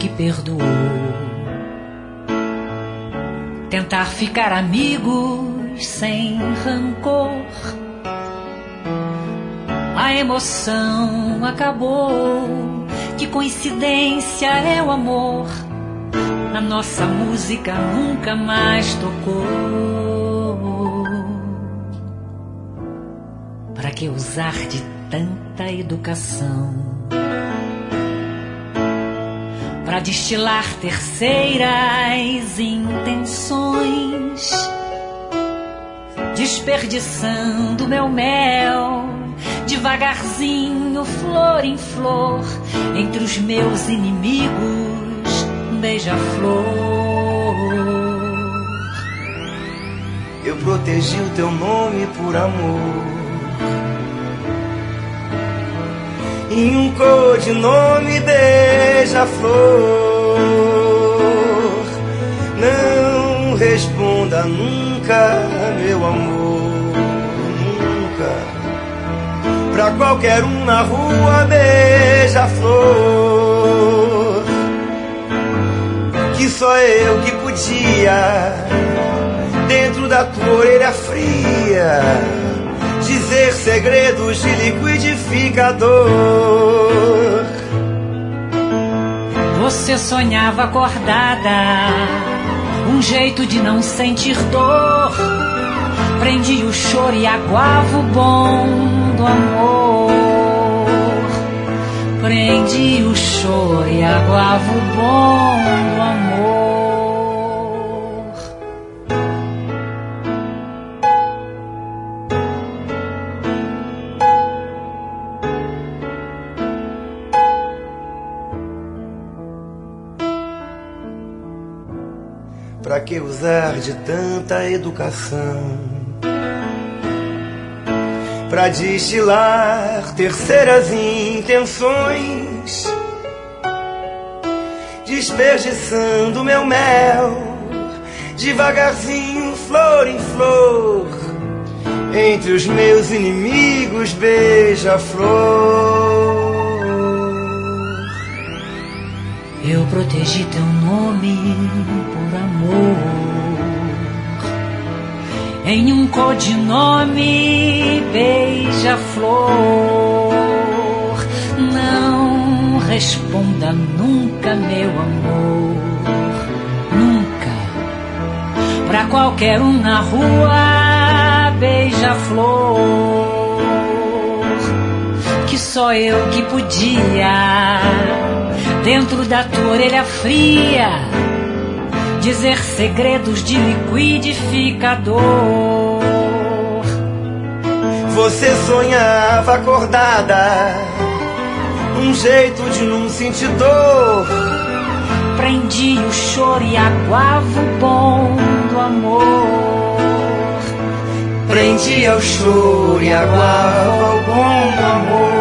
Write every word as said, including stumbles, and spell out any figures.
que perdoou. Tentar ficar amigos sem rancor. A emoção acabou. Que coincidência é o amor. Na nossa música nunca mais tocou. Para que usar de tanta educação? Para destilar terceiras intenções, desperdiçando meu mel, devagarzinho, flor em flor, entre os meus inimigos, beija-flor. Eu protegi o teu nome por amor, em um codinome beija-flor. Não responda nunca, meu amor, nunca. Pra qualquer um na rua beija-flor, que só eu que podia, dentro da tua orelha fria, dizer segredos de liquidificador. Você sonhava acordada, um jeito de não sentir dor. Prendi o choro e aguava o bom do amor. Prendi o choro e aguava o bom do amor. Pra que usar de tanta educação? Pra destilar terceiras intenções, desperdiçando meu mel, devagarzinho, flor em flor, entre os meus inimigos, beija-flor. Eu protegi teu nome por amor, em um codinome beija-flor. Não responda nunca, meu amor, nunca. Pra qualquer um na rua beija-flor, que só eu que podia, dentro da tua orelha fria, dizer segredos de liquidificador. Você sonhava acordada, um jeito de não sentir dor. Prendi o choro e aguava o bom do amor. Prendia o choro e aguava o bom do amor.